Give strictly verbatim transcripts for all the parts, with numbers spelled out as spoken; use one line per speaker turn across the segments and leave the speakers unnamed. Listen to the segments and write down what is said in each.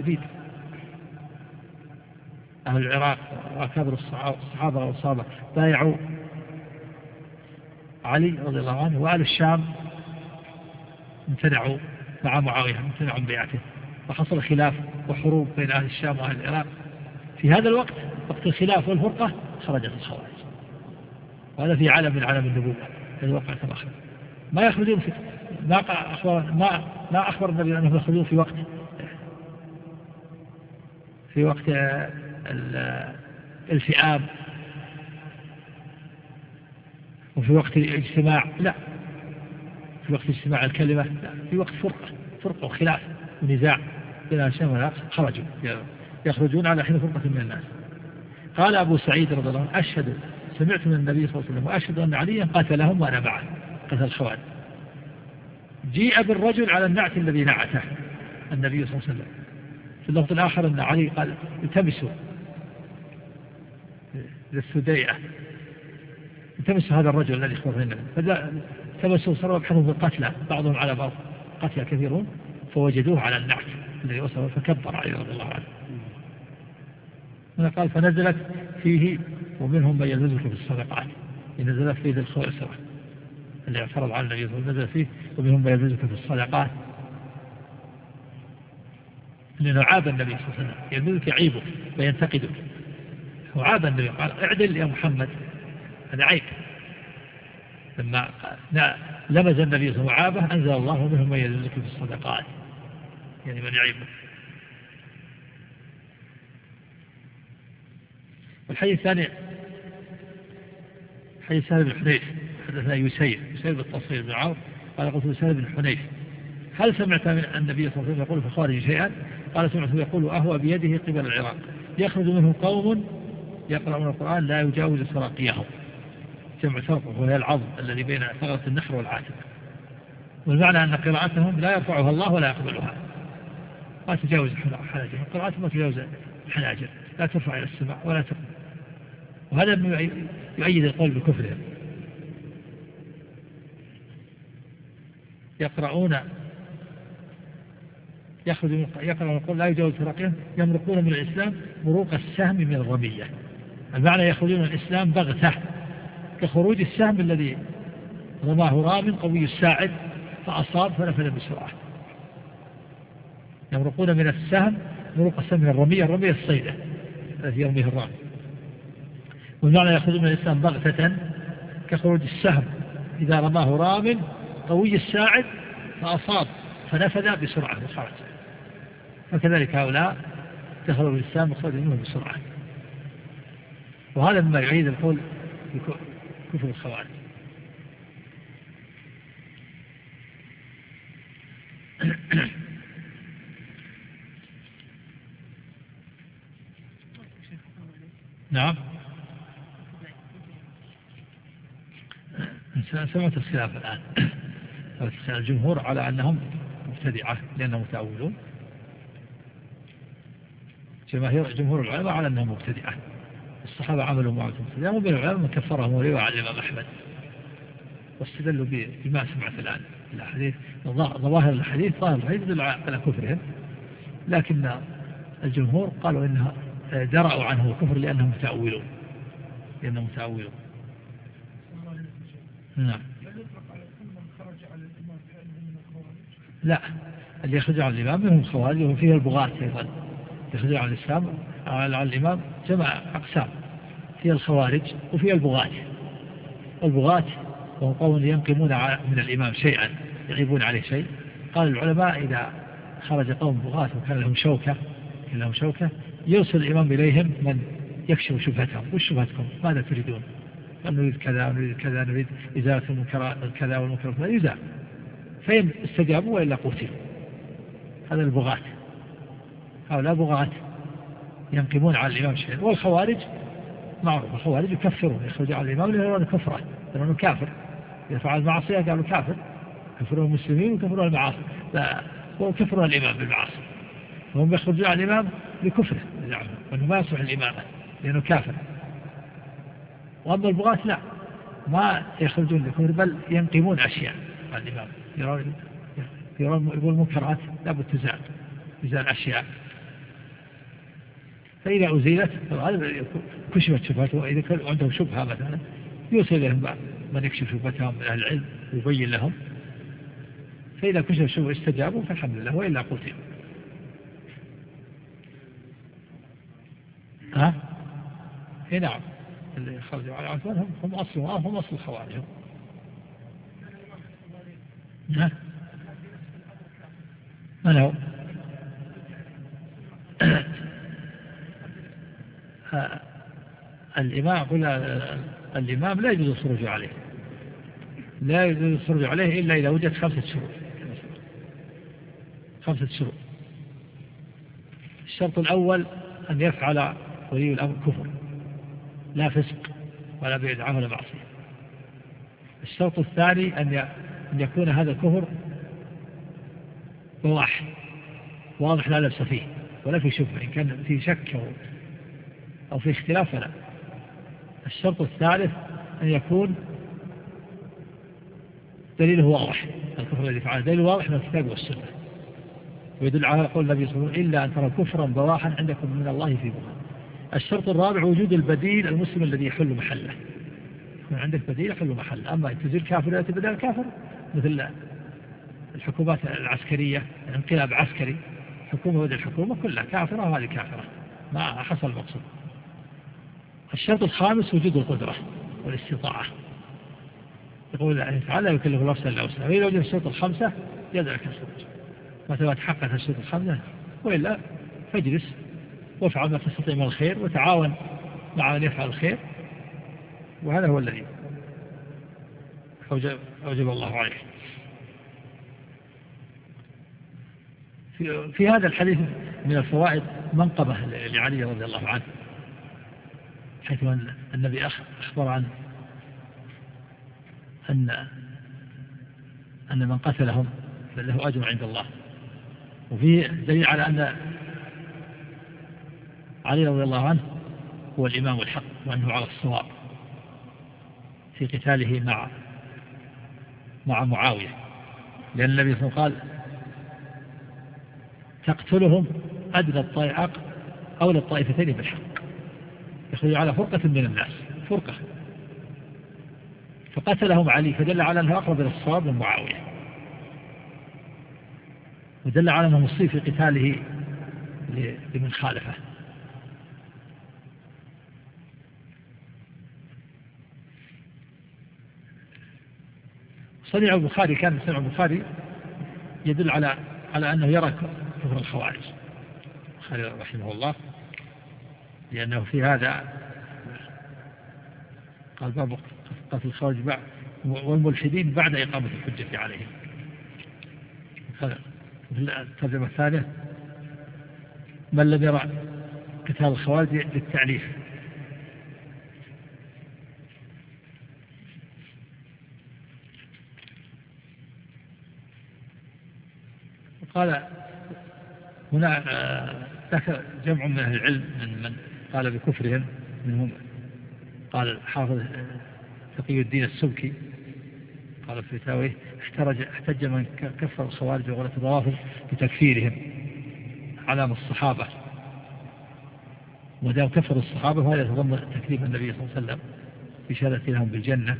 العبيد. أهل العراق وأكابر الصحابة والصحابة بايعوا علي رضي الله عنه، وأهل الشام امتنعوا مع معاوية، امتنعوا من بيعته، وحصل خلاف وحروب بين أهل الشام وأهل العراق. في هذا الوقت، وقت الخلاف والفرقة، خرجت الخوارج، وهذا في علم من علم النبوة في الوقت الآخر. ما يخرجون في ما أخبر ما ما أخبر النبي أنهم يخرجون في وقت في وقت الفئام وفي وقت الاجتماع، لا، في وقت اجتماع الكلمة، لا، في وقت فرقة فرقة وخلاف ونزاع بين الشام والعراق خرجوا يخرجون على حين فرقة من الناس. قال أبو سعيد رضي الله عنه: أشهد سمعت من النبي صلى الله عليه وسلم وأشهد أن عليا قتلهم وأنا معه، قتل الخوارج. جيء بالرجل على النعت الذي نعته النبي صلى الله عليه وسلم. في اللفظ الآخر أن علي قال: التمسوا للسديئة، التمسوا هذا الرجل الذي اخبر لنا. فالتمسوا صاروا يبحثون في القتلى بعضهم على بعض، قتلى كثيرون، فوجدوه على النعت الذي وصل، فكبر عليه رضي الله عنه. هنا قال: فنزلت فيه ومنهم من يلمزك في الصدقات. نزلت فيه الخوارج اللي اعترض على النبي صلى الله عليه وسلم، نزل فيه ومنهم من يلمزك في الصدقات، لأنه عاب النبي صلى الله عليه وسلم، يلمزك يعيبك وينتقدك، وعاب النبي قال: اعدل يا محمد، هذا عيب. لما لمز النبي صلى الله عليه وسلم وعابه أنزل الله: ومنهم من يلمزك في الصدقات، يعني من يعيبك. والحديث الثاني حديث سهل بن حنيف حدثنا يسير يسير بالتصوير بن عوف قال: قلت سهل بن حنيف: هل سمعت من النبي صلى الله عليه وسلم يقول في الخوارج شيئا؟ قال: سمعته يقول: أهوى بيده قبل العراق يخرج منه قوم يقرؤون القرآن لا يجاوز سراقيهم. جمع سرق وهي العظم الذي بين ثغرة النحر والعاتق، والمعنى أن قراءتهم لا يرفعها الله ولا يقبلها، ما تجاوز حناجر، قراءتهم ما تجاوز الحناجر، لا ترفع إلى السماء ولا تقبل. وهذا يؤيد القول بكفرهم. يقرؤون يخرج يقرؤون القرآن لا يجاوز سراقيهم، يمرقون من الإسلام مروق السهم من الرمية. المعنى يخرجون من الإسلام بغتة، كخروج السهم الذي رماه رام قوي الساعد فأصاب فنفذ بسرعة. يمرقون من السهم مروق السهم من الرمية، الرمية الصيدة التي يرميه الرام. والمعنى يخرجون من الإسلام بغتة كخروج السهم إذا رماه رام قوي الساعد فأصاب فنفذ بسرعة وخرج. فكذلك هؤلاء دخلوا الإسلام وخرجوا منه بسرعة. وهذا مما يعيد القول بكفر الخوارج. نعم، سمعت الخلاف الآن. الجمهور على أنهم مبتدعة لأنهم متأولون، جماهير جمهور العلماء على أنهم مبتدعة. الصحابة عملوا معهم مبتدعة، وبين العلماء من كفرهم ورواية عن الإمام أحمد، واستدلوا بما سمعت الآن الحديث. ظواهر الحديث ظاهر الحديث يدل على كفرهم، لكن الجمهور قالوا إنها درأوا عنه الكفر لأنهم متأولون لأنهم متأولون. نعم. لا، اللي يخرج عن الإمام منهم خوارج، وفيه البغاة أيضا يخرج عن الإسلام على الإمام جمع أقسام، فيها الخوارج وفيها البغاة. والبغاة وهم قوم ينقمون من الإمام شيئا، يغيبون عليه شيء. قال العلماء: إذا خرج قوم بغاة وكان لهم شوكة كان لهم شوكة يوصل الإمام إليهم من يكشف شبهتهم. وش شبهتكم؟ ماذا تريدون؟ قال: نريد كذا ونريد كذا، نريد إزالة المنكرات كذا والمنكرات كذا، يزال. فإن استجابوا وإلا قتلوا. هذا البغاة، هؤلاء بغاة ينقمون على الإمام شيئا. والخوارج معروف، الخوارج يكفرون، يخرج على الإمام لأنه كفره، لأنه كافر، إذا فعل المعصية قالوا كافر، كفرون المسلمين وكفرون المعاصي، وكفرون الإمام بالمعاصي، وهم يخرجون على الإمام لكفره، وأنه ما يصلح الإمامة لأنه كافر. وأما البغاة لا، ما يخرجون لكفر، بل ينقمون أشياء على الإمام، يقول المنكرات لابد تزال، تزال أشياء فإذا أزيلت كشفت شبهته، وإذا كان عندهم شبهة مثلا يوصل إليهم من يكشف شبهتهم من أهل العلم ويبين لهم، فإذا كشف شبهة استجابوا فالحمد لله، وإلا قتلوا. ها؟ إيه نعم، اللي خرجوا على عثمان هم هم أصل هم أصل الخوارج. ها؟ من هو؟ الإمام قل الإمام لا يجوز الخروج عليه، لا يجوز الخروج عليه إلا إذا وجد خمسة شروط. خمسة شروط. الشرط الأول أن يفعل ولي الأمر كفر، لا فسق ولا بدعة ولا معصية. الشرط الثاني أن يكون هذا الكفر بواح واضح لا لبس فيه ولا في شبهة، إن كان في شك أو, أو في اختلاف فلا. الشرط الثالث أن يكون دليله واضح، الكفر الذي فعله دليل واضح من الكتاب والسنة، ويدل على قول النبي صلى الله عليه وسلم إلا أن ترى كفرا بواحا عندكم من الله في برهان. الشرط الرابع وجود البديل المسلم الذي يحل محله، يكون عندك بديل يحل محله. أما تزيل كافر لا تبدل كافر، مثل الحكومات العسكرية، انقلاب عسكري، حكومة ودى الحكومة كلها كافرة وهذه كافرة، ما حصل المقصود. الشرط الخامس وجود القدرة والاستطاعة، يقول الله تعالى يكلف الله نفسا إلا وسعها، وإذا وجد الشرط الخمسة يدرك الخروج، متى تحققت الشرط الخمسة، وإلا فاجلس وافعل ما تستطيع من الخير وتعاون مع من يفعل الخير، وهذا هو الذي أوجب, أوجب الله عليه. في, في هذا الحديث من الفوائد منقبة لعلي رضي الله عنه، حيث أن النبي أخبر عن أن أن من قتلهم فله أجر عند الله، وفيه دليل على أن علي رضي الله عنه هو الإمام الحق، وأنه على الصواب في قتاله مع مع معاوية، لأن النبي صلى الله عليه وسلم قال تقتلهم أدنى الطائعة أو للطائفتين بالحق، يخرج على فرقة من الناس، فرقة، فقتلهم علي، فدل على أنه أقرب إلى الصواب من معاوية، ودل على أنه مصيب في قتاله لمن خالفه. صنيع البخاري كان صنيع البخاري يدل على على أنه يرى كفر الخوارج البخاري رحمه الله، لأنه في هذا قال باب قتل الخوارج والملحدين بعد إقامة الحجة عليهم. الترجمة الثانية من لم يرى قتال الخوارج للتعليف. قال هنا ذكر جمع من أهل العلم من من قال بكفرهم، منهم قال الحافظ تقي الدين السبكي قال في فتاويه احترج احتج من كفر الخوارج وغلة الروافض بتكفيرهم على الصحابة، ودام كفر الصحابة فهذا يتضمن تكليف النبي صلى الله عليه وسلم بشهادة لهم بالجنة.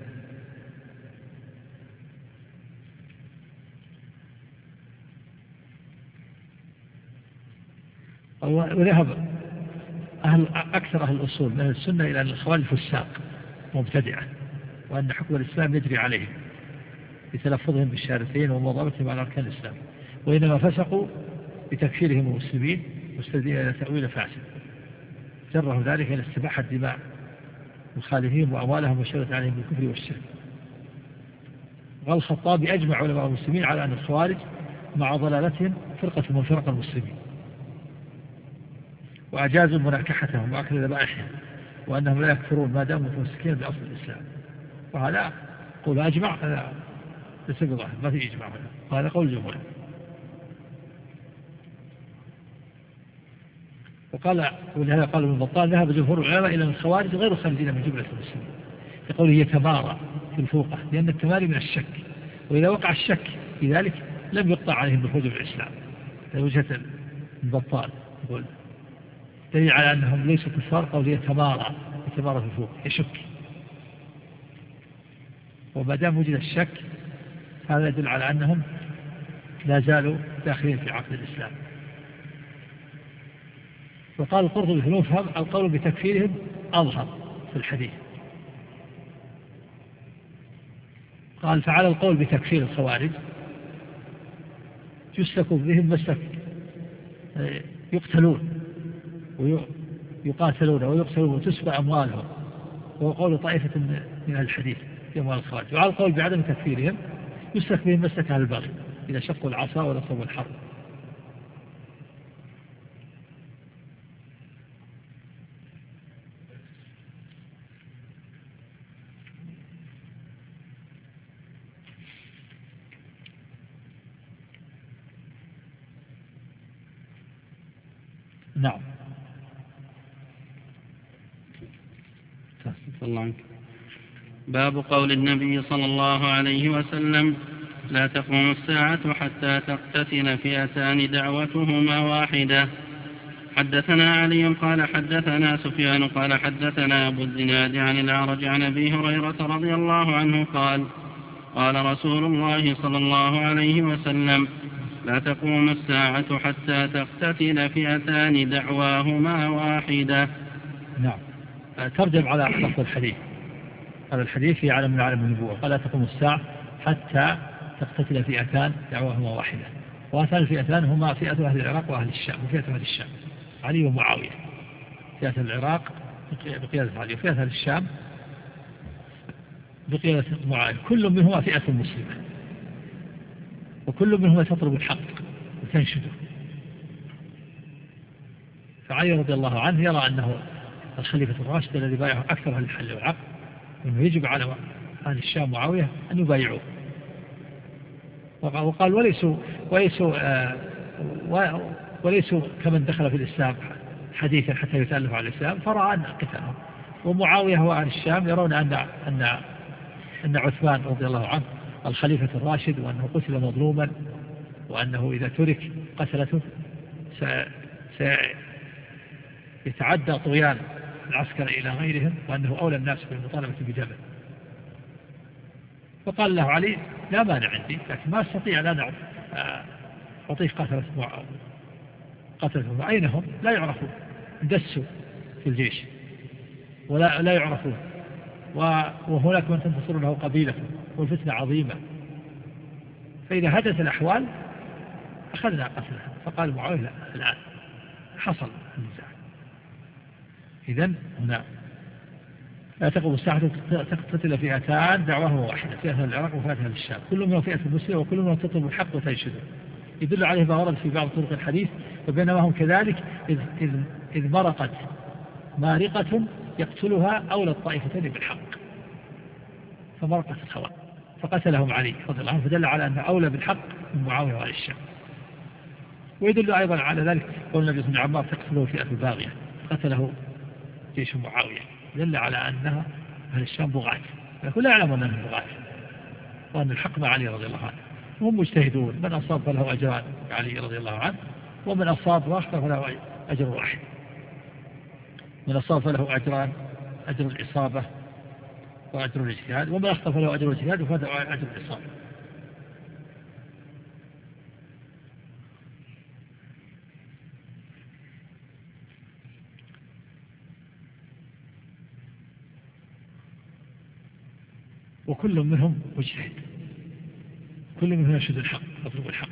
وذهب أهل أكثر أهل الأصول من أهل السنة إلى أن الخوارج فساق مبتدعة، وأن حكم الإسلام يجري عليهم بتلفظهم بالشهادتين ومضابطهم على أركان الإسلام، وإنما فسقوا بتكفيرهم المسلمين مستندين إلى تأويل فاسد جره ذلك إلى استباحة دماء مخالفين وأموالهم والشهادة عليهم بالكفر والشرك. قال الخطابي أجمع علماء المسلمين على أن الخوارج مع ضلالتهم فرقة من فرق المسلمين، وأجازوا مناكحتهم وأكل ذبائحهم، وأنهم لا يكفرون ما داموا متمسكين بأصل الإسلام. وهذا قول أجمع، هذا ليس بظاهر، ما في إجماع، وهذا قول الجمهور. وقال ولهذا قال ابن بطال ذهب جمهور العلماء إلى أن الخوارج غير خارجين من جملة المسلمين، يقول يتمارى في الفوقة، لأن التماري من الشك، وإذا وقع الشك في ذلك لم يقطع عليهم بالخروج من الإسلام. وجهة ابن بطال يقول دليل على أنهم ليسوا كفار قول يتمارى يتمارى في الفوق يشك. وما دام وجد الشك هذا يدل على أنهم لا زالوا داخلين في عقد الإسلام. وقال القرطبي في المفهم القول بتكفيرهم أظهر في الحديث. قال فعلى القول بتكفير الخوارج يسلك بهم مسلك يقتلون ويقاتلون ويقتلون وتسبى أموالهم، وهو قول طائفة من الحديث في أموال الخوارج. وعلى القول بعدم تكفيرهم يسلك بهم مسلك أهل البغي إذا شقوا العصا ونصبوا الحرب. نعم.
الله عنك. باب قول النبي صلى الله عليه وسلم لا تقوم الساعة حتى تقتتل فئتان دعوتهما واحدة. حدثنا علي قال حدثنا سفيان قال حدثنا أبو الزناد عن الأعرج عن أبي هريرة رضي الله عنه قال قال رسول الله صلى الله عليه وسلم لا تقوم الساعة حتى تقتتل فئتان دعواهما واحدة.
نعم. ترجم على لفظ الحديث. هذا الحديث في عالم من عالم النبوة قال لا تقوم الساعة حتى تقتتل فئتان دعواهما واحدة. وهاتان الفئتان هما فئة أهل العراق وأهل الشام وفئة أهل الشام علي ومعاوية. فئة العراق بقيادة علي وفئة أهل الشام بقيادة معاوية. كل منهما فئة مسلمة وكل منهما تطلب الحق وتنشده. فعلي رضي الله عنه يرى أنه الخليفة الراشد الذي بايعه أكثر أهل الحل والعقد وأنه يجب على أهل الشام معاوية أن يبايعوه. وقال وليسوا وليسوا آه وليسوا كمن دخل في الإسلام حديثا حتى يتألفوا على الإسلام فرأى أن قتلهم. ومعاوية وأهل الشام يرون أن أن أن عثمان رضي الله عنه الخليفة الراشد وأنه قتل مظلوما وأنه إذا ترك قتلته سيتعدى طغيان العسكر إلى غيرهم وأنه أولى الناس بالمطالبة بدمه. فقال له علي لا مانع عندي لكن ما استطيع أن أعطيك قتلة قتلتهم. أين هم؟ لا يعرفون، دسوا في الجيش ولا لا يعرفون، وهناك من تنتصر له قبيلة والفتنة عظيمة، فإذا هدت الأحوال أخذنا قتلها. فقال معاوية لا الآن حصل النزاع. إذن هنا لا تقوم الساعة تقتتل فئتان دعواهما واحدة، فئة العراق وفئة الشام كل منهم فئة مسلمة وكل منهم تطلب الحق وتنشده. يدل عليه ما ورد في بعض طرق الحديث وبينما هم كذلك إذ, إذ, إذ مرقت مارقة يقتلها أولى الطائفتين بالحق فمرقت الخوارج فقتلهم علي رضي الله عنه، فدل على أنه أولى بالحق من معاوية وآل الشام. ويدل أيضا على ذلك قول النبي صلى الله عليه وسلم عمار تقتله فئة الباغية قتله جيش معاوية، دل على أنها أهل الشام بغاة، لكن لا يعلمون أنهم بغاة وأن الحق مع علي رضي الله عنه. هم مجتهدون، من أصاب فله أجران علي رضي الله عنه ومن أصاب واحد فله أجر واحد. من أصاب فله أجران، أجر الإصابة وأجر الاجتهاد، ومن أخطأ فله أجر الاجتهاد وفله أجر الإصابة. وكل منهم مجتهد، كل منهم يشهد الحق يطلب الحق.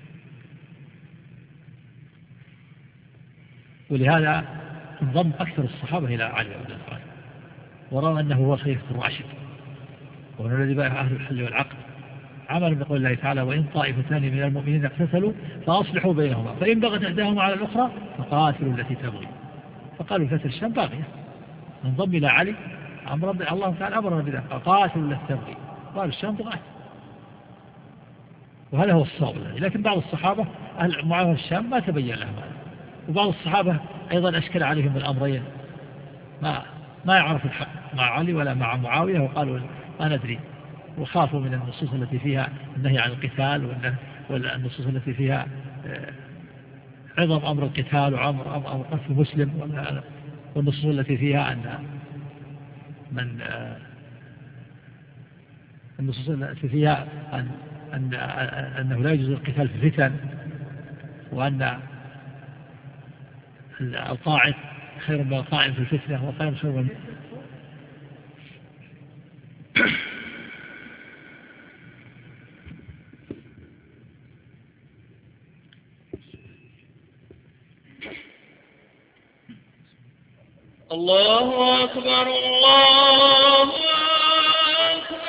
ولهذا انضم أكثر الصحابة إلى علي رضي الله عنه ورأوا أنه هو الخليفة الراشد وهو الذي بايع أهل الحل والعقد، عمل بقول الله تعالى وإن طائفتان من المؤمنين اقتتلوا فأصلحوا بينهما فإن بغت إحداهما على الأخرى فقاتلوا التي تبغي. فقالوا فتى الشام باغية، انضم إلى علي أمر الله تعالى أمرنا بذلك قاتلوا التي تبغي، قال الشام بغاة، وهذا هو الصواب. لكن بعض الصحابة أهل معاوية الشام ما تبين لهم هذا، وبعض الصحابة أيضا أشكل عليهم الأمرين، ما ما يعرف الحق مع علي ولا مع معاوية وقالوا ما ندري، وخافوا من النصوص التي فيها النهي عن القتال والنصوص التي فيها عظم أمر القتال وأمر أمر قتل المسلم، والنصوص التي فيها أن من النصوص التي فيها أن أن أنه لا يجوز القتال في الفتن، وأن القاعد خير من القائم في الفتنة، والقائم خير من
الله أكبر الله أكبر.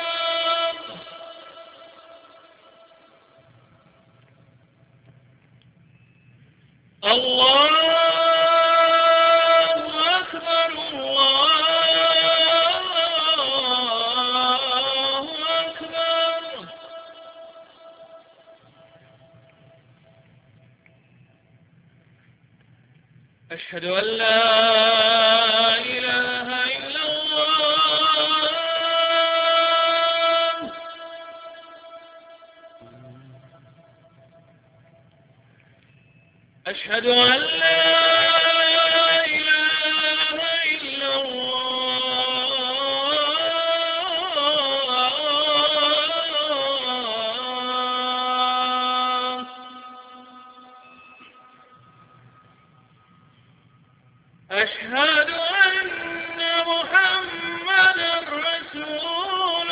الله أكبر الله أكبر. أشهد أن لا أشهد أن لا إله إلا الله. أشهد أن محمدا رسول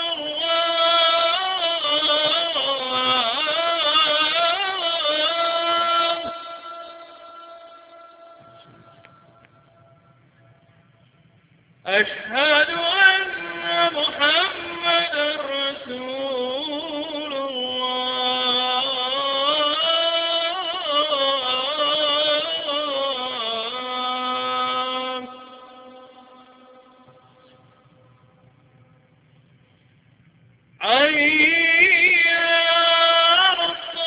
أشهد أن محمدا رسول الله. حي على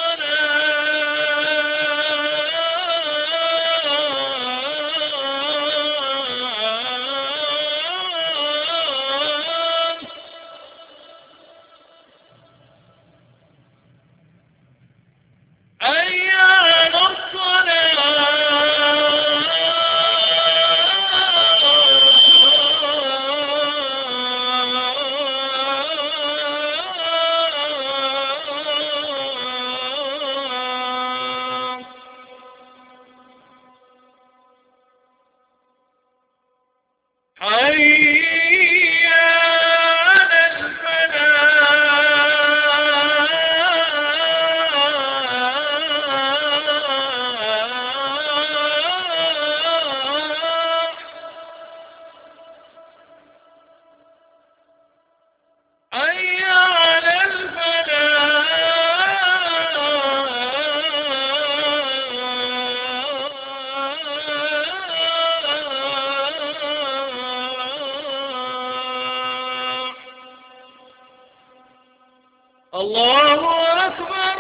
الله أكبر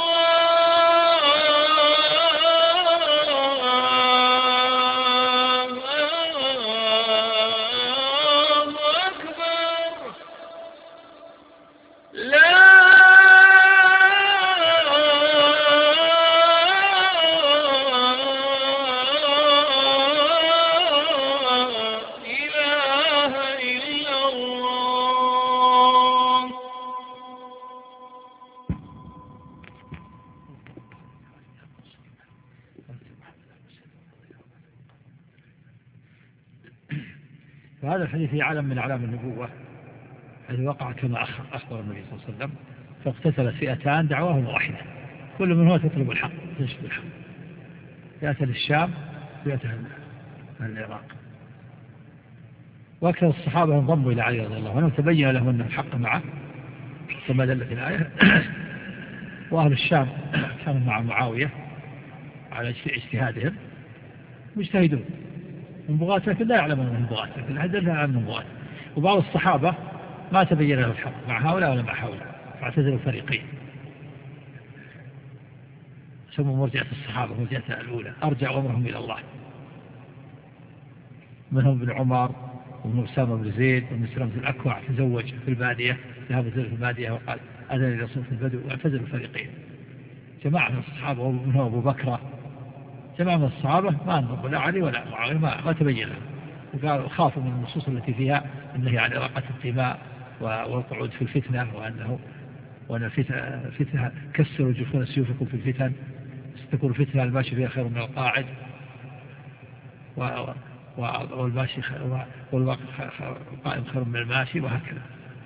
الله أكبر. لا إله إلا الله.
فهذا الحديث فيه علم من أعلام النبوة، حيث وقع كما أخبر النبي صلى الله عليه وسلم: فاقتتلت فئتان دعواهم واحدة، كل منهما تطلب الحق تنشد الحق، فئة للشام فئة العراق. وأكثر الصحابة انضموا إلى علي رضي الله عنه وتبين لهم أن الحق معه كما دلت الآية. وأهل الشام كانوا مع معاوية على اجتهادهم مجتهدون من بغاة، لكن لا يعلمون من بغاة، لكن الحديث لا يعلم من بغاة. وبعض الصحابة ما تبين له الحق مع هؤلاء ولا مع هؤلاء، فاعتزلوا فريقين، سموا مرجعة الصحابة مرجعة الأولى، أرجع أمرهم إلى الله. منهم ابن عمر وابن أسامة بن زيد وابن سلمة الأكوع تزوج في البادية، ذهب في البادية وقال أذن إلى صوت البدو، واعتزلوا فريقين. جماعة من الصحابة ومنهم أبو بكر جماعة من الصحابة ما انظروا لا علي ولا معاوية، ما, ما تبين لهم، وقالوا خافوا من النصوص التي فيها النهي عن إراقة الدماء والقعود في الفتنة، وأنه وأن الفتنة كسروا جفون سيوفكم في الفتن، ستكون الفتنة الماشي فيها خير من القاعد، والماشي والقائم خير من الماشي، وهكذا.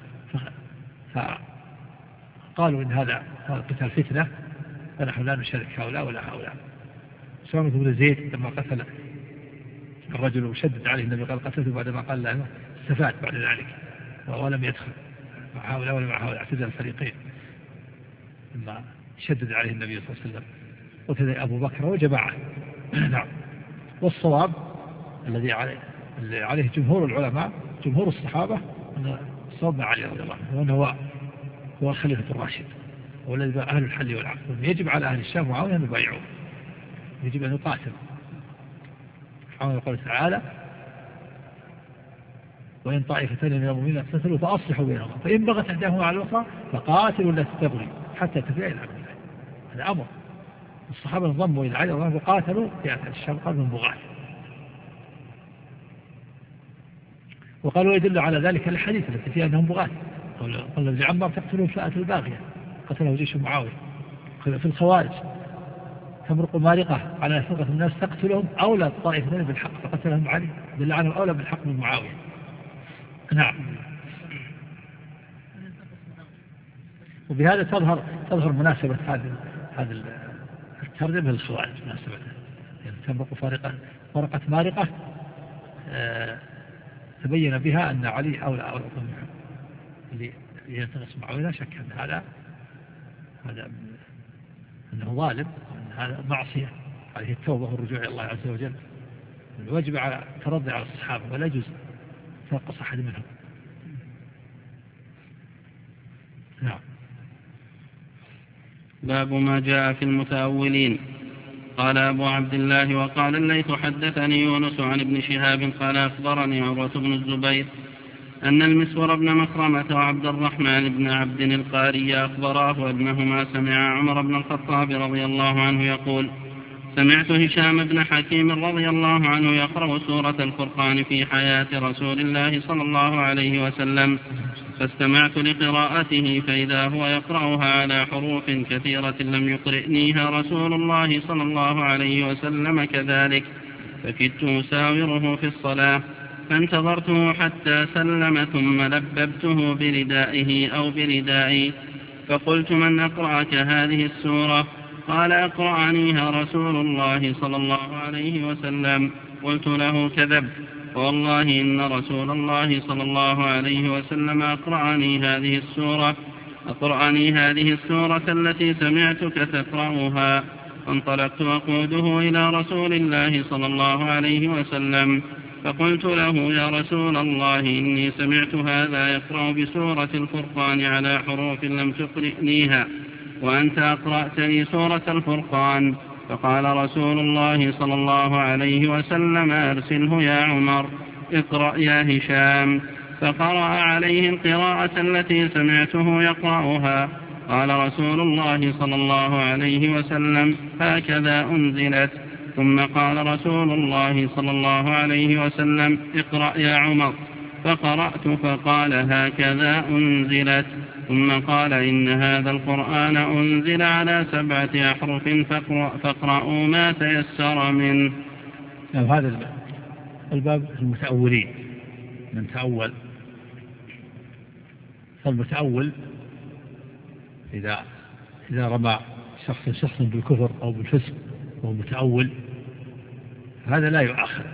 فقالوا إن هذا قتال فتنة، فنحن لا نشارك هؤلاء ولا هؤلاء. سامة بن زيد لما قتل الرجل وشدد عليه النبي قال قتلته، بعدما قال له استفاد بعد ذلك ولم يدخل مع هؤلاء ولا مع هؤلاء، اعتزل الفريقين لما شدد عليه النبي صلى الله عليه وسلم، وكذلك أبو بكر وجماعة. نعم. والصواب الذي عليه, الذي عليه جمهور العلماء جمهور الصحابة أن الصواب مع علي رضي الله عنه، وأنه هو هو الخليفة الراشد والذي أهل الحل والعقد، يجب على أهل الشام معاوية أن يبايعوه، يجب أن يقاتل. سبحانه يقول تعالى وإن طائفتان من المؤمنين اقتتلوا فأصلحوا بينهما فإن بغت إحداهما على الأخرى فقاتلوا التي تبغي حتى تفيء إلى أمر الله. هذا أمر. الصحابة انضموا إلى علي رضي الله عنه وقاتلوا في الشام قال من بغاة. وقالوا يدل على ذلك الحديث التي فيها أنهم بغاة، قال لعمر تقتلوا الفئة الباغية قتله جيش معاوية. في الخوارج تمرق مارقة على فرقة الناس تقتلهم أولى الطائفتين بالحق فقتلهم علي، دل عنهم أولى بالحق من معاوية. نعم. وبهذا تظهر تظهر مناسبة هذه هذا الترجمة للخوارج، مناسبتها يعني تمرق فارقة فرقة مارقة آه تبين بها أن علي أولى أولى اللي ينتقص معاوية. لا شك أن هذا هذا أنه ظالم، وأن هذا معصية، عليه التوبة والرجوع إلى الله عز وجل. الواجب على ترضي على الصحابة ولا يجوز تنقص أحد منهم. نعم.
باب ما جاء في المتأولين. قال أبو عبد الله وقال الليث حدثني يونس عن ابن شهاب قال أخبرني عروة بن الزبير أن المسور بن مخرمة وعبد الرحمن بن عبد القاري أخبراه أنهما سمع عمر بن الخطاب رضي الله عنه يقول سمعت هشام بن حكيم رضي الله عنه يقرأ سورة الفرقان في حياة رسول الله صلى الله عليه وسلم، فاستمعت لقراءته فإذا هو يقرأها على حروف كثيرة لم يقرئنيها رسول الله صلى الله عليه وسلم كذلك، فكدت أساوره في الصلاة، فانتظرته حتى سلم ثم لببته بردائه أو بردائي، فقلت من أقرأك هذه السورة؟ قال أقرأنيها رسول الله صلى الله عليه وسلم. قلت له كذب، والله إن رسول الله صلى الله عليه وسلم أقرأني هذه السورة أقرأني هذه السورة التي سمعتك تقرأها. فانطلقت أقوده إلى رسول الله صلى الله عليه وسلم فقلت له يا رسول الله إني سمعت هذا يقرأ بسورة الفرقان على حروف لم تقرئنيها وأنت أقرأتني سورة الفرقان. فقال رسول الله صلى الله عليه وسلم أرسله يا عمر اقرأ يا هشام. فقرأ عليه القراءة التي سمعته يقرأها. قال رسول الله صلى الله عليه وسلم هكذا أنزلت. ثم قال رسول الله صلى الله عليه وسلم اقرأ يا عمر. فقرأت فقال هكذا أنزلت. ثم قال إن هذا القرآن أنزل على سبعة أحرف فاقرأوا ما تيسر منه.
هذا الباب المتأولين، من تأول. فالمتأول إذا إذا رمى شخص شخص بالكفر أو بالفسق وهو متأول هذا لا يؤاخذ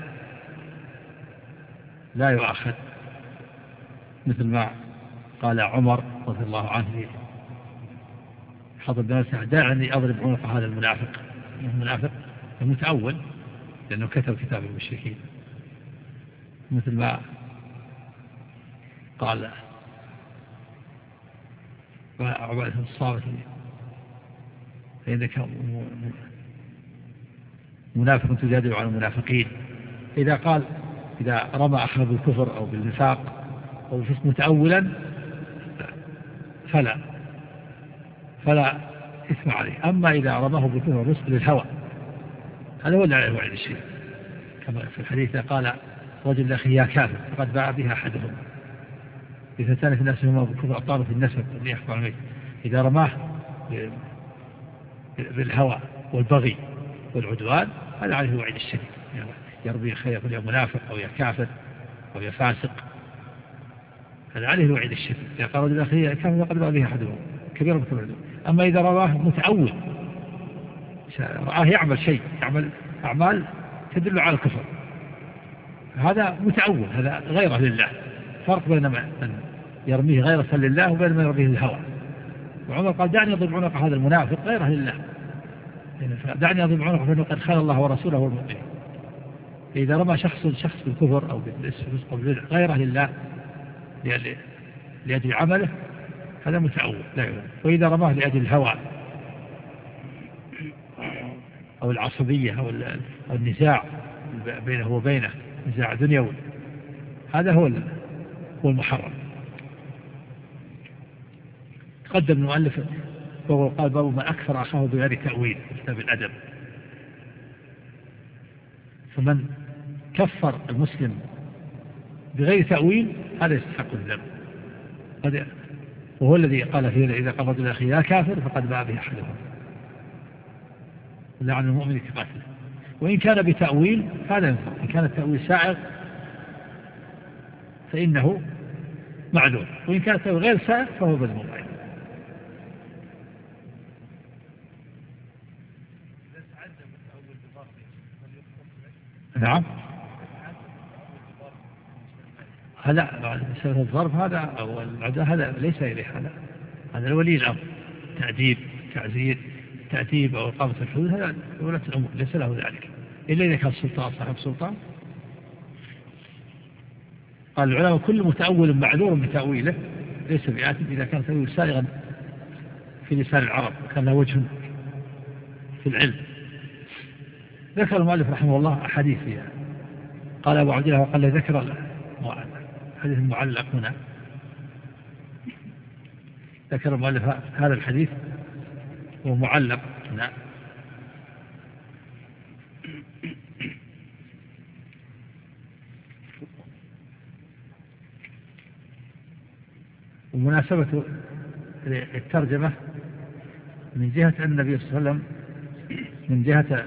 لا يؤاخذ مثل ما قال عمر رضي الله عنه حضر بنفسه داعني أضرب عنق هذا المنافق المنافق المتأول لأنه كتب كتاب المشركين، مثل ما قال عبادة الصامت فإنك منافق تجادل على المنافقين. إذا قال إذا رمى أخاه بالكفر أو بالنفاق أو بالفسق متأولا فلا فلا إثم عليه. أما إذا رماه بالكفر والفسق للهوى هذا هو الذي يوعد الشيء، كما في الحديث قال رجل لأخيه يا كافر فقد باع بها أحدهم اثنتان في الناس هما بكفر أبطال في النسب اللي يحكم عليه إذا رماه بالهوى والبغي والعدوان هذا عليه الوعيد الشديد، يربي خير يا منافق أو يا كافر أو يا فاسق، هذا عليه الوعيد الشديد. إذا قال رجل لأخيه يا كافر فقد باع بها أحدهم كبيرا بكفر العدوان. أما إذا رماه متأول رآه يعمل شيء يعمل أعمال تدل على الكفر هذا متأول، هذا غيره لله، فرق بين من يرميه غيرة لله وبين من يرميه الهوى. وعمر قال دعني أضرب عنق هذا المنافق غيره لله، دعني أضرب عنق فإنه قد خان الله ورسوله والمؤمنين. إذا رمى شخص شخص بالكفر أو بالفسق أو بالبدع غيره لله لأجل عمله هذا متأول لا يعلم. وإذا رماه لأجل الهوى أو العصبية أو النزاع بينه وبينه نزاع دنيوي هذا هو هو المحرم. قدم المؤلف وقال باب ما أكثر أخاه بغير تأويل في كتاب الأدب. فمن كفر المسلم بغير تأويل هذا يستحق الذنب، وهو الذي قال فيه إذا قال رجل أخي يا كافر فقد باع به أحدهم لعن المؤمن كقاتله. وإن كان بتأويل هذا ينفع، إن كان التأويل سائغ فإنه معذور، وإن كان التأويل غير سائغ فهو مذموم. نعم هذا مسألة الضرب هذا أو العداء هذا ليس إليه، هذا هذا الولي الأمر تأديب تعزير تأديب أو إقامة الحدود هذا ولاة الأمور ليس له ذلك إلا إذا كان السلطان صاحب سلطان. قال العلماء كل متأول معذور بتأويله ليس بآثم إذا كان تأويل سائغا في لسان العرب كان له وجه في العلم. ذكر المؤلف رحمه الله أحاديث فيها. قال أبو عبد الله وقال ذكر الحديث المعلق هنا، ذكر المؤلف هذا الحديث ومعلق هنا. ومناسبة الترجمة من جهة النبي صلى الله عليه وسلم من جهة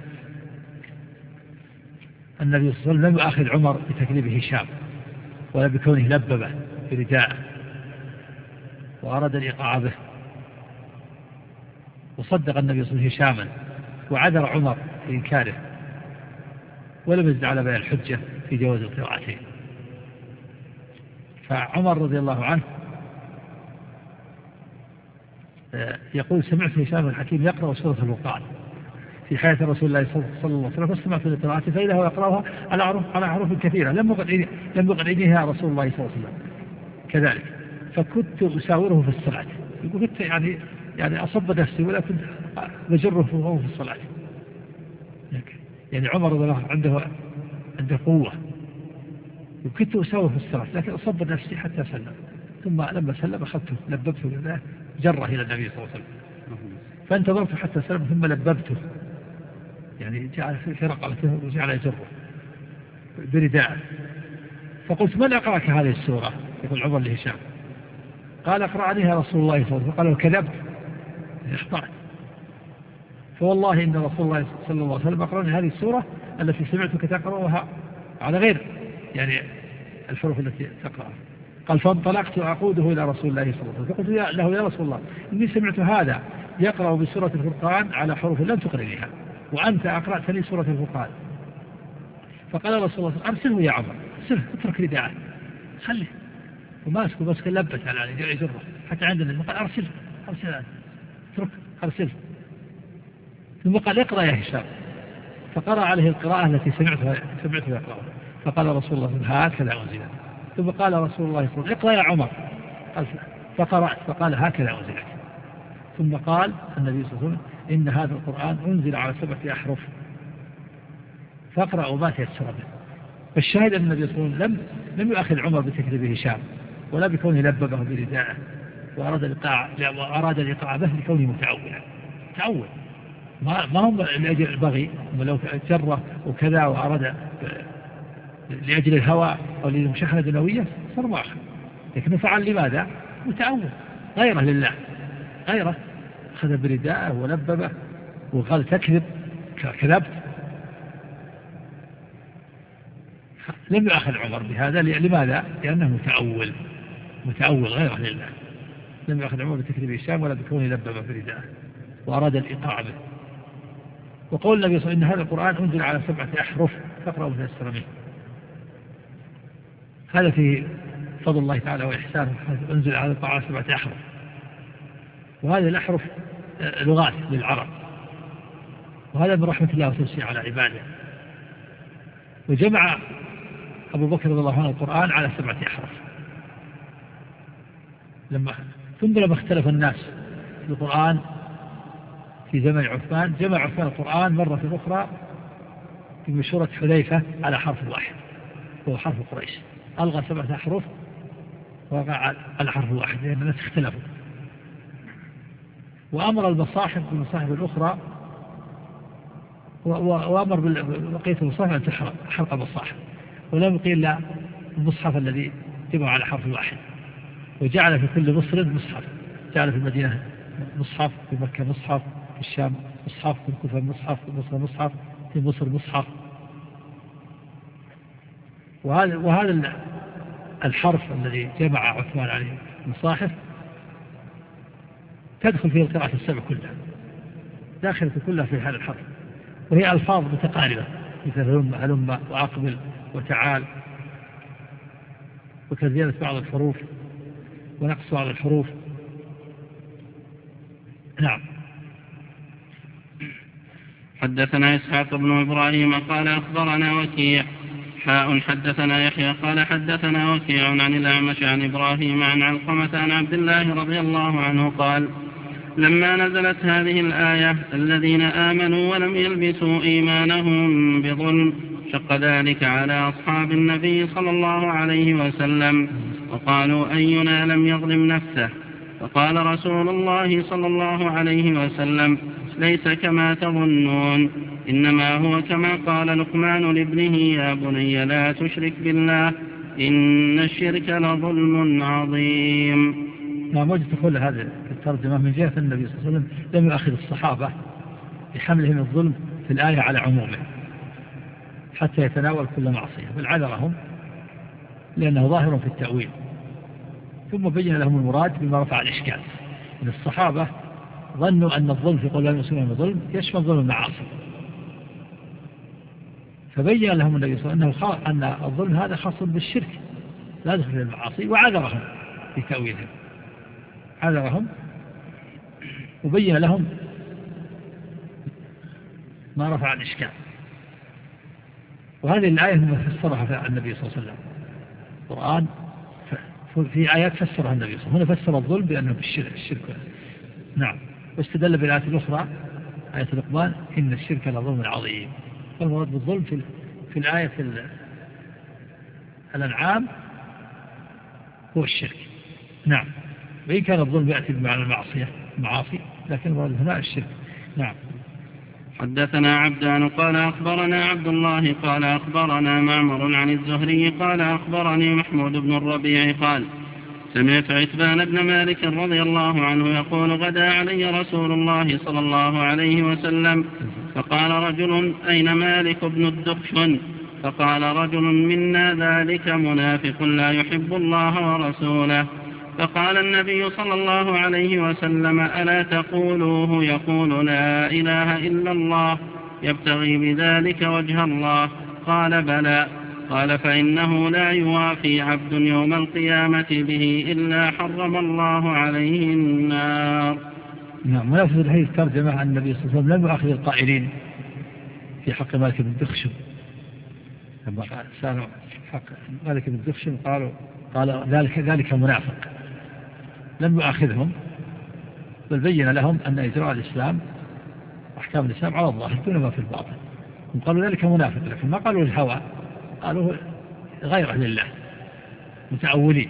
النبي صلى الله عليه وسلم لم يؤاخذ عمر بتكذيب هشام ولا بكونه لببه برداءه وأراد الإيقاع به، وصدق النبي صلى الله عليه وسلم هشاما وعذر عمر في إنكاره ولم يزد على بيان الحجة في جواز القراءتين. فعمر رضي الله عنه يقول سمعت هشام الحكيم يقرأ سورة الفرقان في حياة رسول الله صلى الله عليه وسلم فاستمعت لقراءته فإذا هو يقرأها على حروف على حروف كثيرة لم يقل لم يقل إليها رسول الله صلى الله عليه وسلم كذلك، فكنت أساوره في الصلاة، كنت يعني يعني أصب نفسي ولا كنت بجره وهو في الصلاة. يعني عمر رضي الله عنده عنده قوة وكنت أساوره في الصلاة لكن أصب نفسي حتى سلم، ثم لما سلم أخذته لببته لله جره إلى النبي صلى الله عليه وسلم فانتظرت حتى سلم ثم لببته يعني جعل في رقبته وجعل يجره برداء. فقلت من أقرأك هذه السورة؟ يقول عمر لهشام. قال أقرأنيها رسول الله صلى الله عليه وسلم. قال له كذبت اخطأت، فوالله إن رسول الله صلى الله عليه وسلم أقرأني هذه السورة التي سمعتك تقرأها على غير يعني الحروف التي تقرأها. قال فانطلقت أقوده إلى رسول الله صلى الله عليه وسلم فقلت له يا رسول الله إني سمعت هذا يقرأ بسورة الفرقان على حروف لم تقرأنيها وأنت أقرأت لي سورة الفرقان. فقال رسول الله أرسله يا عمر أرسله اترك رداءه خليه، وماسكه بس لبت على يجره حتى عندنا قال أرسله أرسله اترك أرسله. ثم قال اقرأ يا هشام فقرأ عليه القراءة التي سمعتها سمعتها يقرأها. فقال رسول الله هكذا أنزلت. ثم قال رسول الله صلى الله عليه وسلم اقرأ يا عمر فقرأت فقال هكذا أنزلت. ثم قال النبي صلى الله عليه وسلم إن هذا القرآن أنزل على سبعة أحرف فاقرأوا ما تيسر به. فالشاهد أن النبي صلى الله عليه وسلم لم يؤاخذ عمر بتكذيب هشام ولا بكونه لببه برداءه وأراد الإيقاع وأراد الإيقاع به لكونه متعولا تعول ما ما هم لأجل البغي، ولو جرة وكذا وأراد لأجل الهوى أو للمشاحنة دنيوية صار واحد، لكنه فعل لماذا؟ متعود، غيره لله، غيره أخذ برداءه ولببه وقال تكذب كذبت، لم يأخذ عمر بهذا. لماذا؟ لأنه متأول، متأول غيره لله. لم يأخذ عمر بتكذيب هشام ولا بكونه لبب برداءه وأراد الإيقاع به. وقول النبي صلى الله عليه وسلم إن هذا القرآن أنزل على سبعة أحرف فاقرأوا تيسر منه. هذا في فضل الله تعالى وإحسانه، أنزل على سبعة أحرف، وهذه الأحرف لغات للعرب، وهذا من رحمة الله وتوسيع على عباده. وجمع أبو بكر رضي الله عنه القرآن على سبعة أحرف. لما ثم لما اختلف الناس في القرآن في زمن عثمان، جمع عثمان القرآن مرة أخرى في مشورة حذيفة على حرف واحد وهو حرف قريش، ألغى سبعة أحرف ووقع على حرف واحد لأن الناس اختلفوا. وأمر المصاحف بالمصاحف الأخرى وأمر بقية المصاحف أن تحرق حرق المصاحف، ولم يقيل لا المصحف الذي جمع على حرف واحد، وجعل في كل مصر مصحف، جعل في المدينة مصحف، في مكة مصحف، في الشام مصحف، في الكوفة مصحف، في مصر مصحف، في مصر مصحف. وهذا وهذا الحرف الذي جمع عثمان عليه المصاحف تدخل فيه القراءة السبع كلها، داخلة كلها في هذا الحرف، وهي ألفاظ متقاربة مثل هلم هلم وأقبل وتعال، وكزيادة بعض الحروف ونقص بعض الحروف. نعم.
حدثنا إسحاق بن إبراهيم قال أخبرنا وكيع حاء حدثنا يحيى قال حدثنا وكيع عن الأعمش عن إبراهيم عن علقمة عن عبد الله رضي الله عنه قال لما نزلت هذه الآية الذين آمنوا ولم يلبسوا إيمانهم بظلم شق ذلك على أصحاب النبي صلى الله عليه وسلم وقالوا أينا لم يظلم نفسه، فقال رسول الله صلى الله عليه وسلم ليس كما تظنون، إنما هو كما قال لقمان لابنه يا بني لا تشرك بالله إن الشرك لظلم عظيم.
نعم. وجد تقول هذا الترجمة من جهة النبي صلى الله عليه وسلم لم يؤخذ الصحابة بحملهم الظلم في الآية على عمومه حتى يتناول كل معصية، بل عذرهم لأنه ظاهر في التأويل، ثم بين لهم المراد بما رفع الإشكال. إن الصحابة ظنوا أن الظلم في قول المسلمين الظلم يشمل ظلم المعاصي، فبين لهم النبي صلى الله عليه وسلم أن الظلم هذا خاص بالشرك لا يدخل في المعاصي، وعذرهم في تأويلهم، عذرهم وبين لهم ما رفع الإشكال. وهذه الآية هم فسرها النبي صلى الله عليه وسلم. القرآن في آيات فسرها النبي صلى الله عليه وسلم، هنا فسر الظلم بأنه بالشرك الشرك. نعم. واستدل بالآيات الأخرى آية لقمان إن الشرك لظلم عظيم، والمراد بالظلم في في الآية في الأنعام هو الشرك. نعم. وإن كان الظلم يأتي بمعنى المعصية المعاصي، لكن المراد هنا الشرك. نعم.
حدثنا عبدان قال أخبرنا عبد الله قال أخبرنا معمر عن الزهري قال أخبرني محمود بن الربيع قال سمعت عتبان بن مالك رضي الله عنه يقول غدا علي رسول الله صلى الله عليه وسلم فقال رجل أين مالك بن الدخشن؟ فقال رجل منا ذلك منافق لا يحب الله ورسوله. فقال النبي صلى الله عليه وسلم ألا تقولوه يقول لا إله إلا الله يبتغي بذلك وجه الله؟ قال بلى. قال فإنه لا يوافي عبد يوم القيامة به إلا حرم الله عليه النار.
نعم. ونفس الحديث ترجمة عن النبي صلى الله عليه وسلم لم يؤخذ القائلين في حق مالك بن الدخشن، لما سألوا حق مالك بن الدخشن قالوا قال ذلك ذلك منافق، لم يؤاخذهم بل بين لهم أن إجراء الإسلام أحكام الإسلام على الظاهر دون ما في الباطن. قالوا ذلك منافق، لكن ما قالوا الهوى، قالوا غير لله متأولين،